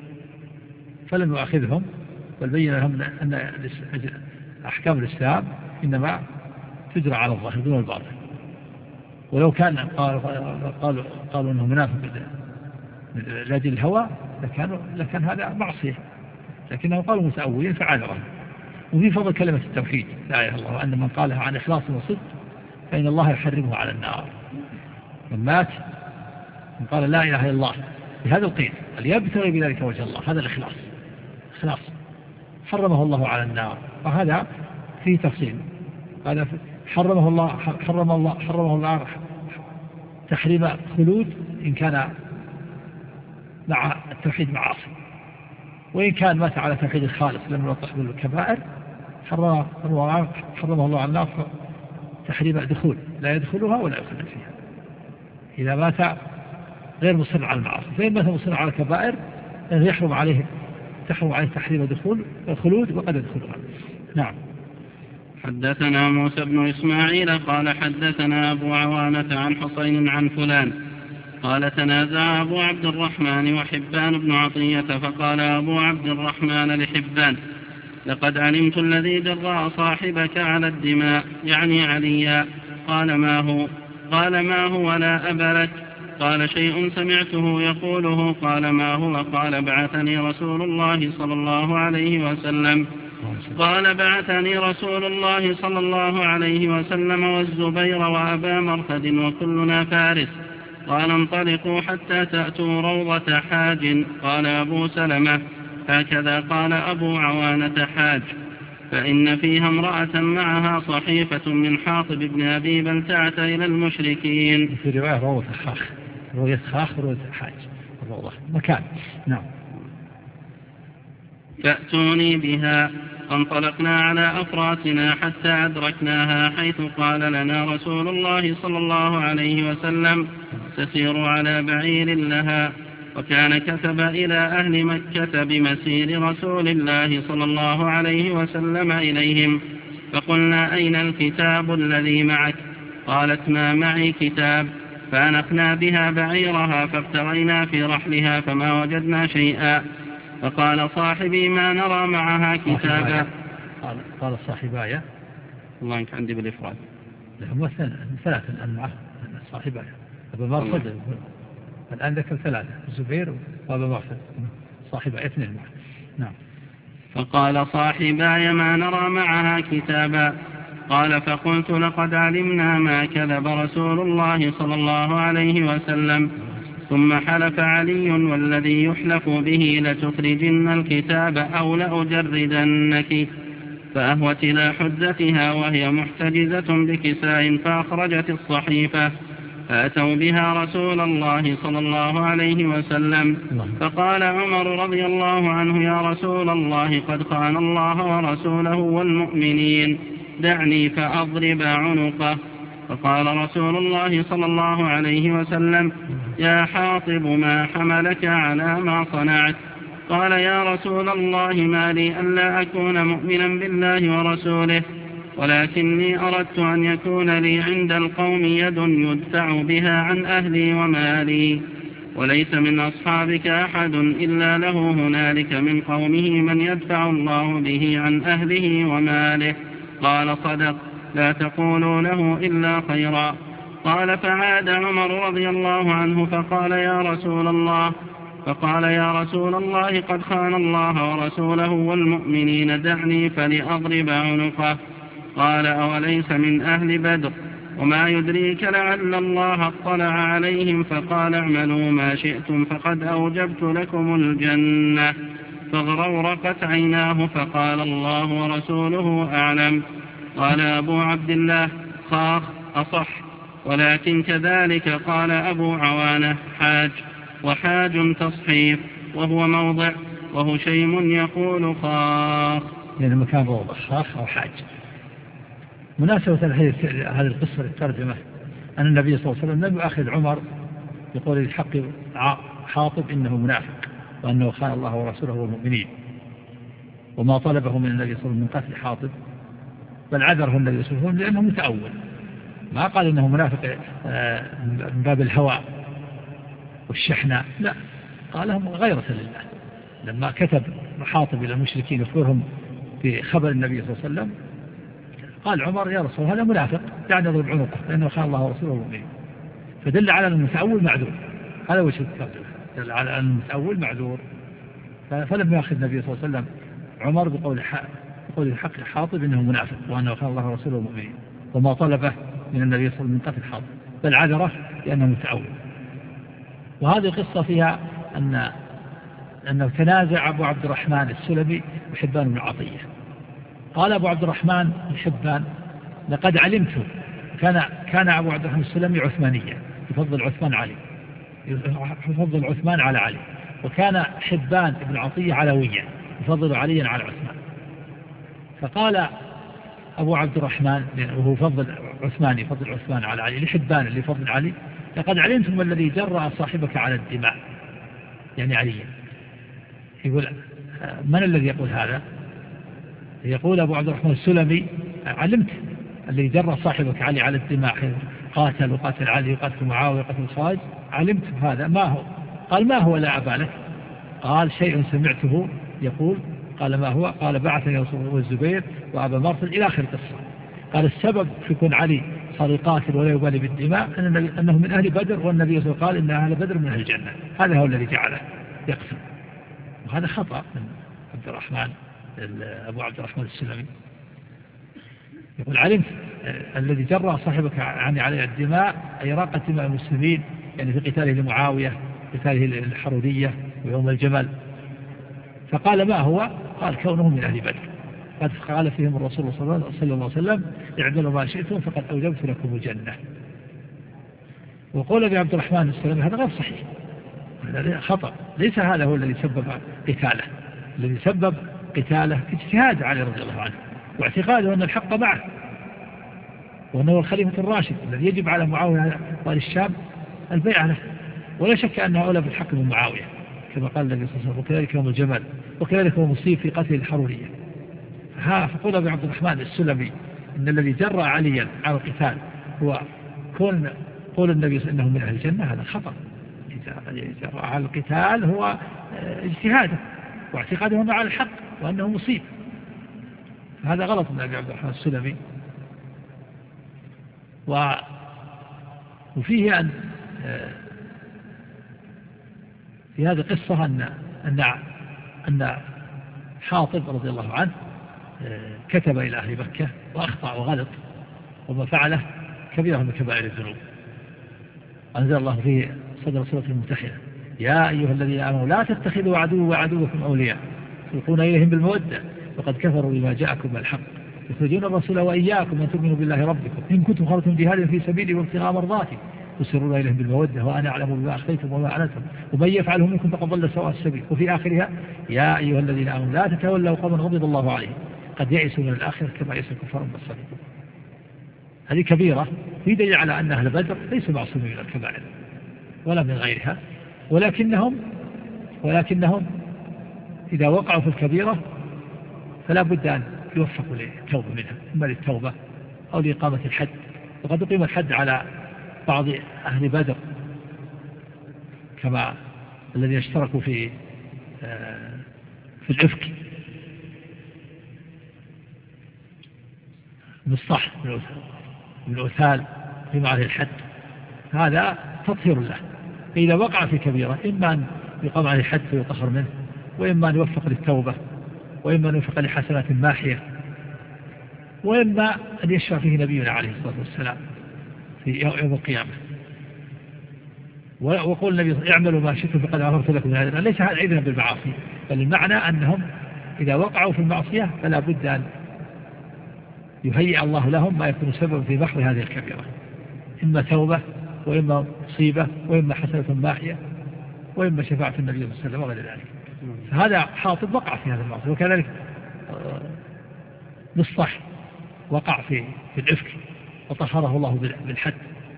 فلم يؤاخذهم بل بين لهم أن أحكام الإسلام إنما تجرى على الظاهر دون الباطن. ولو كان قالوا قالوا قالوا أنه منافق لأجل الهوى لكان لكان هذا معصية، لكنهم قالوا متأولين فعذرا. وفي فضل كلمة التوحيد لا إله إلا الله، وأن من قالها عن إخلاص وصدق فإن الله يحرمه على النار. من مات من قال لا إله إلا الله بهذا القيد قال يبتغي بذلك وجه الله، هذا الإخلاص إخلاص حرمه الله على النار. وهذا فيه تفصيل، هذا حرمه الله حرم الله حرمه الله تحريم خلود إن كان مع التوحيد معاصي، وإن كان مات على توحيد الخالص لم يوضح بالكبائر حرمه حرمه الله على النار تحريم دخول لا يدخلها ولا يخلد فيها إذا مات غير مصر على المعاصي. فإن مات مصر على الكبائر يحرم عليه تحرم عليه تحريم دخول الخلود وقد يدخلها. نعم.
حدثنا موسى بن إسماعيل قال حدثنا أبو عوانة عن حسين عن فلان قال تنازع أبو عبد الرحمن وحبان بن عطية فقال أبو عبد الرحمن لحبان لقد علمت الذي جرى صاحبك على الدماء يعني عليا. قال ما هو؟ قال ما هو لا أب لك. قال شيء سمعته يقوله. قال ما هو؟ قال بعثني رسول الله صلى الله عليه وسلم قال بعثني رسول الله صلى الله عليه وسلم والزبير وأبا مرثد وكلنا فارس. قال انطلقوا حتى تأتوا روضة حاج. قال أبو سلمة هكذا قال أبو عوانة حاج، فإن فيها امرأة معها صحيفة من حاطب بن أبي بلتعة إلى المشركين.
في رواية روضة خاخ روضة خاخ روضة حاج روضة مكان. نعم.
فأتوني بها. فانطلقنا على أفراسنا حتى أدركناها حيث قال لنا رسول الله صلى الله عليه وسلم تسير على بعير لها. وكان كتب إلى أهل مكة بمسير رسول الله صلى الله عليه وسلم إليهم. فقلنا أين الكتاب الذي معك؟ قالت ما معي كتاب. فأنخنا بها بعيرها فابتغينا في رحلها فما وجدنا شيئا. فقال صاحبي ما نرى معها كتابا.
قال قال صاحبايا
والله إنك عندي بالإفراد
هم ثلاثة الآن معه صاحبايا أبا مرثد الآن ذكر ثلاثة الزبير وأبا مرثد صاحبايا اثنين معه. نعم.
فقال صاحبايا ما نرى معها كتابا. قال فقلت لقد علمنا ما كذب رسول الله صلى الله عليه وسلم. ثم حلف علي والذي يحلف به لتخرجن الكتاب أو لأجردنك. فأهوت إلى حجتها وهي محتجزة بكساء فأخرجت الصحيفة. فأتوا بها رسول الله صلى الله عليه وسلم. فقال عمر رضي الله عنه يا رسول الله قد خان الله ورسوله والمؤمنين دعني فأضرب عنقه. فقال رسول الله صلى الله عليه وسلم يا حاطب ما حملك على ما صنعت؟ قال يا رسول الله ما لي ألا أكون مؤمنا بالله ورسوله، ولكني أردت أن يكون لي عند القوم يد يدفع بها عن أهلي ومالي، وليس من أصحابك أحد إلا له هنالك من قومه من يدفع الله به عن أهله وماله. قال صدق، لا تقولوا له إلا خيرا. قال فعاد عمر رضي الله عنه فقال يا رسول الله فقال يا رسول الله قد خان الله ورسوله والمؤمنين دعني فلأضرب عنقه. قال أوليس من أهل بدر؟ وما يدريك لعل الله اطلع عليهم فقال اعملوا ما شئتم فقد أوجبت لكم الجنة. فاغرورقت عيناه فقال الله ورسوله أعلم. قال أبو عبد الله خاخ أصح، ولكن كذلك قال أبو عوانة حاج، وحاج تصحيف وهو موضع، وهو شيم يقول خاخ،
يعني مكان موضع خاخ أو حاج. مناسبة هذه القصة للترجمة أن النبي صلى الله عليه وسلم لم يؤاخذ عمر بقول الحق حاطب إنه منافق وأنه خان الله ورسوله والمؤمنين، وما طلبه من النبي صلى الله عليه وسلم من قتل حاطب، بل عذره النبي صلى الله عليه وسلم لأنه متأول، ما قال إنه منافق من باب الهوى والشحنة، لا، قالهم غيرة لله. لما كتب حاطب إلى المشركين يخبرهم بخبر النبي صلى الله عليه وسلم قال عمر يا رسول هذا منافق يعني يضرب عنقه لأنه خان الله ورسوله المؤمنين، فدل على أن المتأول معذور. هذا وجه الترجمة، دل على أن المتأول معذور. فلم يأخذ النبي صلى الله عليه وسلم عمر بقول بقول الحق حاطب إنه منافق وأنه خان الله ورسوله المؤمنين، وما طلبه من النبي صلى الله عليه وسلم من قتل حاطب، بل عذره لأنه متأول. وهذه قصة فيها أن أنه تنازع أبو عبد الرحمن السلمي وحبان بن عطية. قال أبو عبد الرحمن الحبان لقد علمت، كان كان أبو عبد الرحمن السلمي عثمانيا يفضل عثمان علي يفضل عثمان على علي، وكان حبان بن عطية علويا يفضل عليا على عثمان. فقال أبو عبد الرحمن وهو فضل عثمان يفضل عثمان على علي لحبان اللي يفضل علي لقد علمتم ما الذي جرأ صاحبك على الدماء، يعني عليا. يقول من الذي يقول هذا؟ يقول أبو عبد الرحمن السلمي علمت الذي جرى صاحبك علي على الدماء، قاتل وقاتل علي وقاتل معاوية وقاتل الخوارج، علمت هذا. ما هو؟ قال ما هو لا أبا لك؟ قال شيء سمعته يقول. قال ما هو؟ قال بعثني رسول الله الزبير وأبا مرثد إلى آخر القصة. قال السبب في كون علي صار يقاتل ولا يبالي بالدماء أنه من أهل بدر، والنبي صلى الله عليه وسلم قال إن أهل بدر من أهل الجنة، هذا هو الذي جعله يقتل. وهذا خطأ من عبد الرحمن أبو عبد الرحمن السلمي. يقول علمت الذي جرى صاحبك عني عليه الدماء أي راقة دماء المسلمين، يعني في قتاله لمعاوية قتاله الحرورية ويوم الجمل. فقال ما هو؟ قال كونه من أهل بدر، قد قال فيهم الرسول صلى الله عليه وسلم اعملوا ما شئتم فقد أوجبت لكم الجنة. وقول أبي عبد الرحمن السلمي هذا غير صحيح، هذا خطأ. ليس هذا هو الذي سبب قتاله، الذي سبب قتاله اجتهاد علي رضي الله عنه واعتقاده أن الحق معه وأنه الخليفة الراشد الذي يجب على معاوية والشام البيعة له، ولا شك أنه أولى بالحق من معاوية كما قال النبي صلى الله عليه وسلم وكذلك يوم الجمل وكذلك هو مصيب في قتل الحرورية. ها فقول أبي عبد الرحمن السلمي إن الذي جرى عليا على القتال هو كون قول النبي صلى الله عليه وسلم إنه من أهل الجنة، هذا خطأ. جرى على القتال هو اجتهاده واعتقاده مع الحق وأنه مصيب، هذا غلط من أبي عبد الرحمن السلمي. و... وفيه أن في هذه القصة أن أن أن حاطب رضي الله عنه كتب إلى أهل مكة وأخطأ وغلط، وما فعله كبيرة من كبائر الذنوب. أنزل الله فيه صدر سورة الممتحنة يا أيها الذين آمنوا لا تتخذوا عدو وعدوكم أولياء تلقون إليهم بالمودة وقد كفروا بما جاءكم بالحق يخرجون الرسول وإياكم أن تؤمنوا بالله ربكم إن كنتم خرجتم جهادا في سبيلي وابتغاء مرضاتي تسرون إليهم بالمودة وأنا أعلم بما أخفيتم وما أعلنتم ومن يفعله منكم فقد ضل سواء السبيل. وفي آخرها يا أيها الذين آمنوا لا تتولوا قوما غضب الله عليهم قد يئسوا من الآخرة كما يئس الكفار من الصالحين. هذه كبيرة في دليل على أن أهل بدر ليسوا معصومين من الكبائر ولا من غيرها، ولكنهم ولكنهم إذا وقعوا في الكبيرة فلا بد أن يوفقوا للتوبة منها، إما للتوبة أو لإقامة الحد. وقد أقيم الحد على بعض أهل بدر كما الذين اشتركوا في في الإفك مصطح من أثال في معه الحد، هذا تطهير له. إذا وقع في كبيرة إما أن يقام عليه الحد ويطهر منه، وإما أن يوفق للتوبة، وإما أن يوفق لحسنات ماحية، وإما أن يشفع فيه نبينا عليه الصلاة والسلام في يوم القيامة. وقول النبي اعملوا ما شئتم فقد غفرت لكم من هذا. ليس هذا إذن بالمعاصي، بل المعنى أنهم إذا وقعوا في المعصية فلا بد أن يهيئ الله لهم ما يكون سبب في محو هذه الكبيرة، إما توبة وإما مصيبة وإما حسنة ماحية وإما شفاعة النبي صلى الله عليه وسلم وغير ذلك. فهذا حاطب وقع في هذا المعصية، وكذلك مصطح وقع في في الإفك وطهره الله بالحد.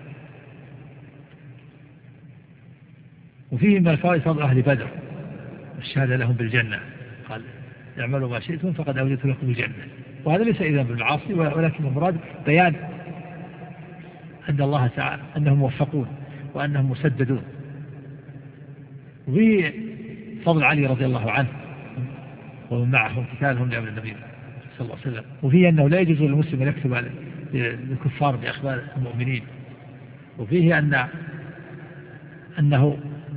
وفيه من الفوائد فضل أهل بدر الشهادة لهم بالجنة، قال اعملوا ما شئتم فقد أوجدت لكم الجنة. وهذا ليس إذن بالمعاصي، ولكن المراد بيان أن الله تعالى أنهم موفقون وأنهم مسددون. وفيه فضل علي رضي الله عنه ومن معهم قتالهم لأمر النبي صلى الله صلى الله عليه وسلم. وفيه أنه لا يجوز للمسلم أن يكتب للكفار بأخبار المؤمنين. وفيه أن أنه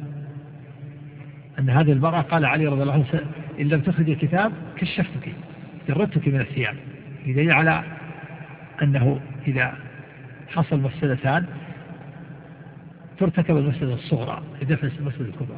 أن هذه المرأة قال علي رضي الله عنه إن لم تخرج الكتاب كشفتك جردتك من الثياب، بدليل على أنه إذا حصل مفسدتان ترتكب المفسدة الصغرى لدفع المفسدة الكبرى.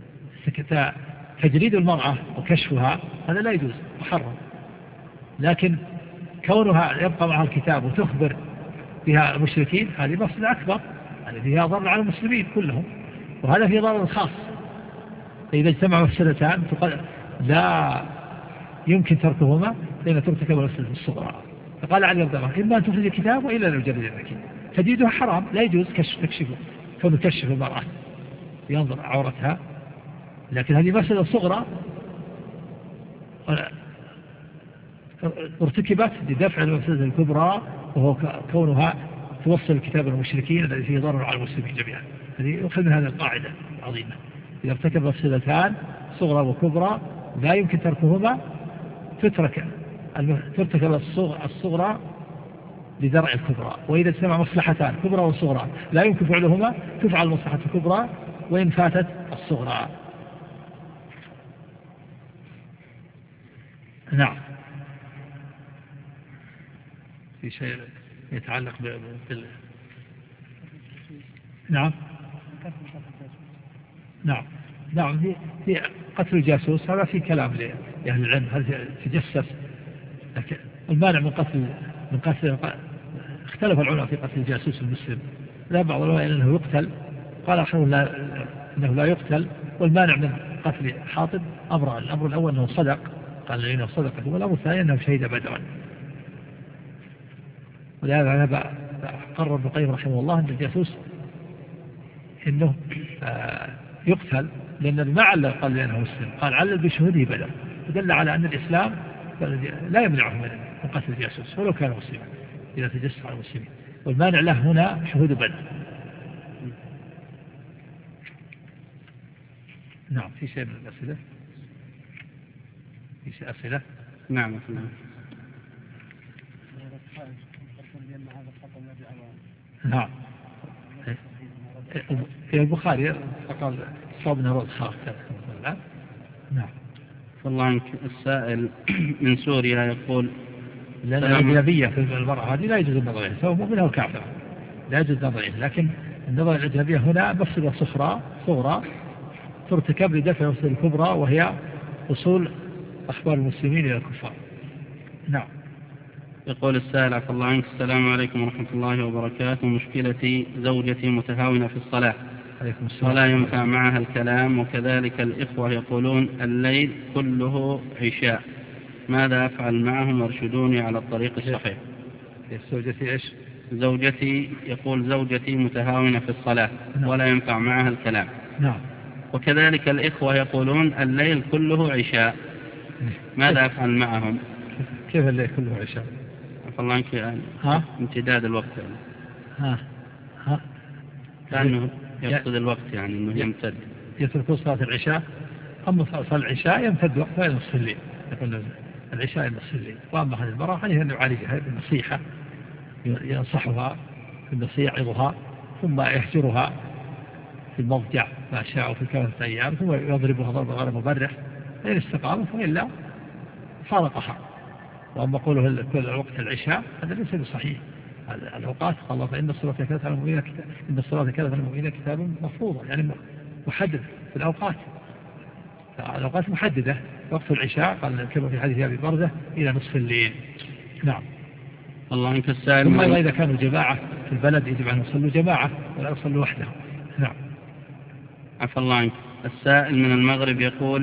تجريد المرأة وكشفها هذا لا يجوز محرم، لكن كونها يبقى معها الكتاب وتخبر بها المشركين هذه مفسدة أكبر، هذه فيها ضرر على المسلمين كلهم، وهذا فيه ضرر خاص. فإذا اجتمع مفسدتان لا يمكن تركهما لأن ترتكب المفسدة الصغرى. فقال علي رضي الله عنه إما أن تخرج الكتاب وإلا لو جرد النكير. تجريدها حرام لا يجوز كشف تكشفه فنكشف المرأة ينظر عورتها، لكن هذه مفسدة صغرى ارتكبت لدفع المفسدة الكبرى، وهو كونها توصل الكتاب للمشركين الذي فيه ضرر على المسلمين جميعا. هذه يؤخذ من هذه القاعدة العظيمة، إذا ارتكب مفسدتان صغرى وكبرى لا يمكن تركهما تترك ترتكب الصغرى لدرع الكبرى، وإذا اجتمع مصلحتان كبرى وصغرى لا يمكن فعلهما تفعل المصلحة الكبرى وإن فاتت الصغرى. نعم. في شيء يتعلق بال نعم نعم نعم في في قتل الجاسوس هذا في كلام لأهل العلم هل تجسس، لكن المانع من قتل من قتل اختلف العلماء في قتل الجاسوس المسلم. لا بعض العلماء انه يقتل، قال اخرون لا انه لا يقتل. والمانع من قتل حاطب امران، الامر الاول انه صدق قال لنا صدقه، والامر الثاني انه شهد بدرا. ولهذا انا قرر ابن القيم رحمه الله ان الجاسوس انه آه يقتل، لان ما علل قال لانه مسلم، قال علل بشهوده بدر، ودل على ان الاسلام لا يمنعه من قتل الجاسوس ولو كان مسلما اذا تجسس على المسلمين، والمانع له هنا شهود بدر. نعم. في شيء من الأسئلة؟ في شيء أسئلة؟
نعم.
نعم. في البخاري فقال صابنا رؤوس خاف. نعم.
فالله عنك السائل من سوريا يقول
لأن الأجنبية في المرأة هذه لا يجوز النظر إليها سواء مؤمنة أو كافرة، لا يجوز النظر إليها، لكن النظر الأجنبية هنا مفسدة صغرى صغرى ترتكب لدفع المفسدة الكبرى وهي وصول أخبار المسلمين إلى الكفار. نعم.
يقول السائل عفى الله عنك السلام عليكم ورحمة الله وبركاته، مشكلتي زوجتي متهاونة في الصلاة ولا ينفع معها الكلام، وكذلك الإخوة يقولون الليل كله عشاء، ماذا أفعل معهم وارشدوني على الطريق الصحيح؟
زوجتي إيش؟
زوجتي يقول زوجتي متهاونة في الصلاة ولا ينفع معها الكلام.
نعم.
وكذلك الإخوة يقولون الليل كله عشاء، ماذا أفعل معهم؟
كيف الليل كله عشاء؟
الله عنك يعني امتداد الوقت يعني.
ها ها
كأنه يقصد الوقت يعني أنه يمتد.
يتركوا صلاة العشاء، أما صلاة العشاء يمتد وقتها إلى نصف الليل، يقول العشاء إلى نصف الليل. وأما هذه المرأة عليها أن يعالجها بالنصيحة، ينصحها بالنصيحة يعظها ثم يهجرها في المضجع ما شاء في ثلاثة أيام ثم يضربها ضربا غير مبرح، فإن استقامت فإلا فارقها. وأما قوله كل وقت العشاء هذا ليس بصحيح. الأوقات قال الله فإن الصلاة كانت على المؤمنين كتاب إن الصلاة كانت على المؤمنين كتابا مفروضا، يعني محدد في الأوقات، الأوقات محددة. وقت العشاء قال كما في حديث أبي برزة إلى نصف الليل. نعم.
الله عنك السائل.
ثم إذا كانوا جماعة في البلد يجب أن يصلوا جماعة ولا يصلوا وحدهم. نعم.
عفى الله عنك السائل من المغرب يقول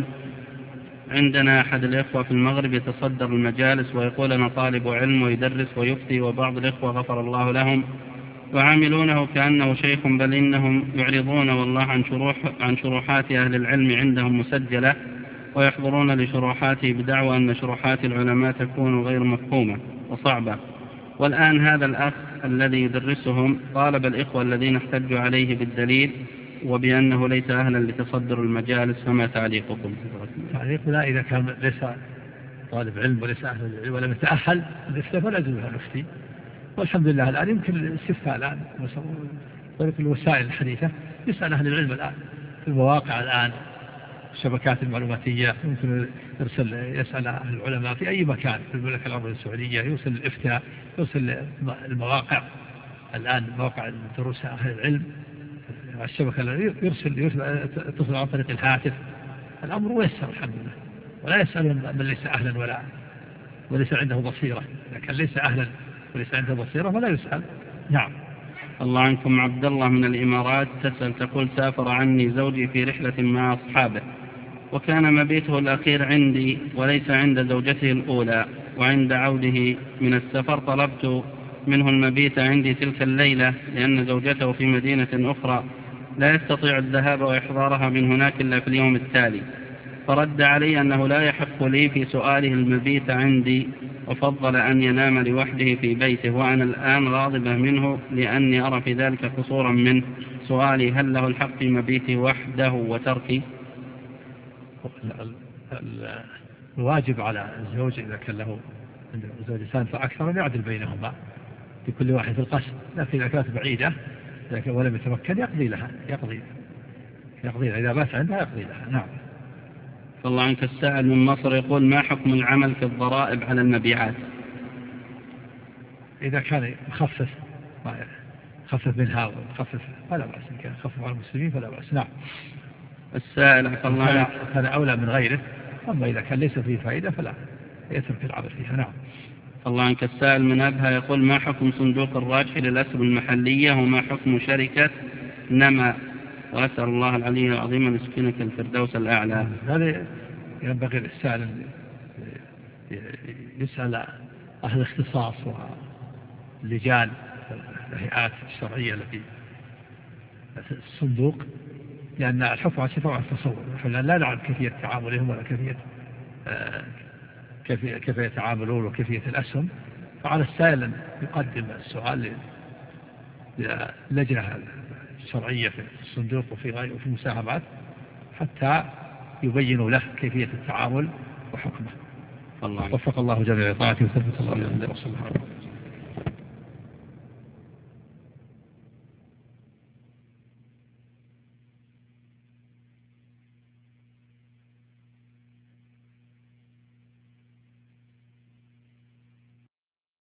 عندنا أحد الإخوة في المغرب يتصدر المجالس ويقول أنا طالب علم ويدرس ويفتي، وبعض الإخوة غفر الله لهم وعاملونه كأنه شيخ، بل إنهم يعرضون والله عن شروح عن شروحات أهل العلم عندهم مسجلة، ويحضرون لشروحاته بدعوى أن شروحات العلماء تكون غير مفهومة وصعبة. والآن هذا الأخ الذي يدرسهم طالب الإخوة الذين احتجوا عليه بالدليل وبأنه ليس أهلا لتصدر المجالس، فما تعليقكم؟
تعليق لا، إذا كان ليس طالب علم وليس أهل العلم ولم يتأهل الإفتاء فلا يجوز له نفتي. والحمد لله الآن يمكن الاستفتاء الآن طريق الوسائل الحديثة يسأل أهل العلم الآن في المواقع الآن الشبكات المعلوماتية يمكن يرسل يسأل أهل العلماء في أي مكان في المملكة العربية السعودية يرسل الإفتاء يرسل المواقع الآن مواقع دروس أهل العلم الشبكة يرسل يتصل عن طريق الهاتف. الأمر ميسر الحمد لله ولا يسأل من ليس أهلا ولا وليس عنده بصيرة. إذا كان ليس أهلا وليس عنده بصيرة فلا يسأل. نعم.
الله عنكم. عبد الله من الإمارات تسأل تقول سافر عني زوجي في رحلة مع أصحابه وكان مبيته الأخير عندي وليس عند زوجته الأولى، وعند عوده من السفر طلبت منه المبيت عندي تلك الليلة لأن زوجته في مدينة أخرى لا يستطيع الذهاب وإحضارها من هناك إلا في اليوم التالي، فرد علي أنه لا يحق لي في سؤاله المبيت عندي وفضل أن ينام لوحده في بيته، وأنا الآن غاضبة منه لأني أرى في ذلك قصورا منه. سؤالي هل له الحق في مبيته وحده وتركي؟
الواجب على الزوج إذا كان له زوجتان فأكثر أن يعدل بينهما لكل واحد في القسم، لكن إذا كانت بعيدة ولم يتمكن يقضي لها يقضي يقضي لها إذا بات عندها يقضي لها. نعم.
فالله عنك. السائل من مصر يقول ما حكم العمل في الضرائب على المبيعات؟
إذا كان يخفف خفف منها وخفف فلا بأس، إن كان يخفف على المسلمين فلا بأس. نعم.
السائل عفى الله عنك
كان أولى من غيره، أما إذا كان ليس فيه فائدة فلا يترك العمل فيها. نعم.
الله عنك. السائل من أبها يقول ما حكم صندوق الراجح للأسهم المحلية وما حكم شركة نما؟ وأسأل الله العلي العظيم أن يسكنك الفردوس الأعلى.
هذا ينبغي للسائل يسأل أهل الاختصاص واللجان الهيئات الشرعية التي الصندوق، لأن الحكم على شفاء التصور لا نعلم كيفية تعاملهم ولا كيفية كيف كيف يتعاملون وكيفية الأسهم، فعلى السائل أن يقدم السؤال للجنة الشرعية في الصندوق وفي غيره وفي المساهمات حتى يبينوا له كيفية التعامل وحكمه.
الله
وفق الله جميع طاعته وثبت الله.